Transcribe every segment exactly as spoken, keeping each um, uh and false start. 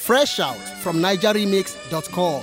Fresh out from niger remix dot com.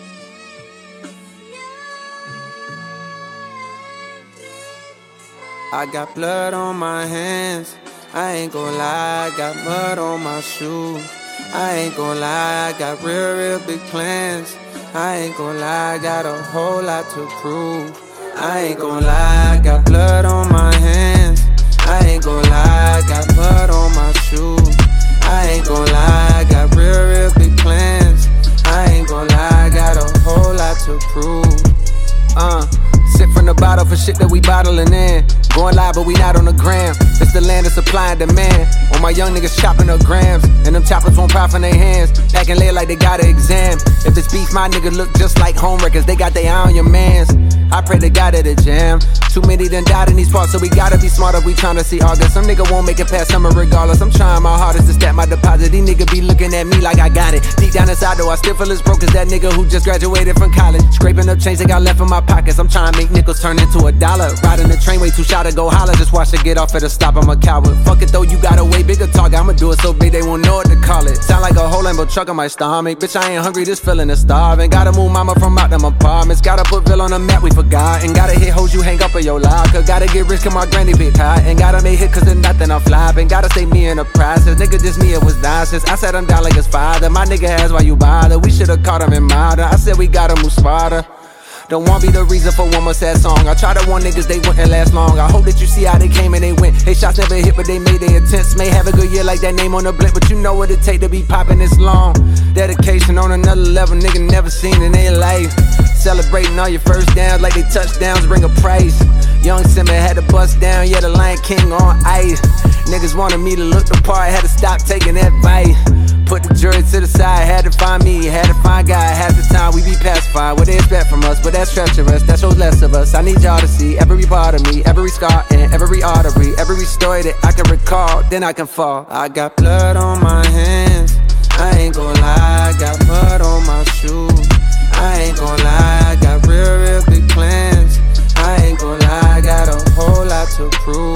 I got blood on my hands, I ain't gon' lie, I got mud on my shoes. I ain't gon' lie, I got real, real big plans. I ain't gon' lie, I got a whole lot to prove. I ain't gon' lie, I got blood on my hands. I ain't gon' lie, I got mud on my shoes. I ain't gon' lie, I got real, real big plans. I ain't gon' lie, I got a whole lot to prove. Uh, sip from the bottle for shit that we bottling in. Going live, but we not on the gram. It's the land of supply and demand. All my young niggas chopping up grams, and them choppers won't pop in their hands. Packing lead like they got an exam. If it's beef, my nigga look just like home records. They got their eye on your mans. I pray to God at the jam. Too many done died in these parts, so we gotta be smarter. We tryna see August. Some nigga won't make it past summer regardless. I'm trying my hardest to stack my deposit. These niggas be looking at me like I got it. Deep down inside though, I still feel as broke as that nigga who just graduated from college. Scraping up change they got left in my pockets. I'm trying to make nickels turn into a dollar. Riding the train way too shy to go holler. Just watch it get off at a stop, I'm a coward. Fuck it though, you got a way bigger target. I'ma do it so big they won't know what to call it. Sound like a whole Lambo truck on my stomach. Bitch, I ain't hungry, this feeling is starving. Gotta move mama from out them apartments. Gotta put Bill on the map, we forgot. And gotta hit hoes you hang up in your locker. Gotta get rich cause my granny big hot. And gotta make hit cause there's nothing I'm flopping. Gotta stay me in the process. Nigga, just me, it was nonsense. I said I'm down like his father. My nigga has why you bother. We should've caught him in modern. I said we gotta move smarter. Don't want be the reason for one more sad song. I tried to warn niggas, they wouldn't last long. I hope that you see how they came and they went. They shots never hit, but they made their attempts. May have a good year like that name on the blimp, but you know what it take to be popping this long. Dedication on another level, nigga never seen in their life. Celebrating all your first downs like they touchdowns bring a price. Young Simba had to bust down, yeah, the Lion King on ice. Niggas wanted me to look the part, had to stop taking advice. Put the jury to the side, had to find me, had to find God. Half the time we be pacified, what they expect from us, but that's treacherous, that shows less of us. I need y'all to see every part of me, every scar and every artery, every story that I can recall, then I can fall. I got blood on my hands, I ain't gon' lie, I got mud on my shoes. I ain't gon' lie, I got real, real big plans. I ain't gon' lie, I got a whole lot to prove.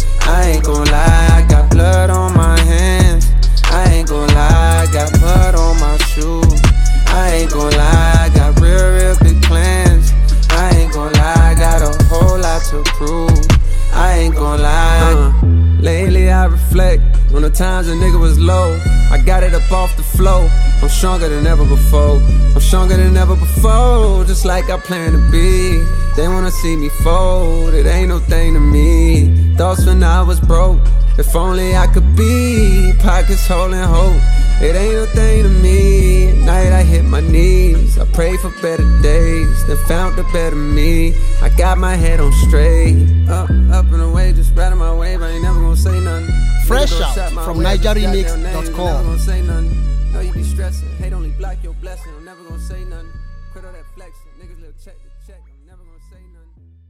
I ain't gon' lie, I got blood on my hands. I ain't gon' lie, I got mud on my shoes. I ain't gon' lie, I got real, real big plans. I ain't gon' lie, I got a whole lot to prove. I ain't gon' lie. uh, Lately I reflect on the times a nigga was low. I got it up off the floor. I'm stronger than ever before. I'm stronger than ever before. Just like I plan to be. They wanna see me fold. It ain't no thing to me. Thoughts when I was broke. If only I could be. Pockets holding hope. It ain't no thing to me. At night I hit my knees. I pray for better days. Then found the better me. I got my head on straight. Up, up and away, just riding my wave. I ain't never gonna say nothing. Fresh out from niger remix dot com. No, you be stressing. Hate only block your blessing. I'm never gonna say nothing. Quit all that flexing. Niggas little check to check. I'm never gonna say nothing.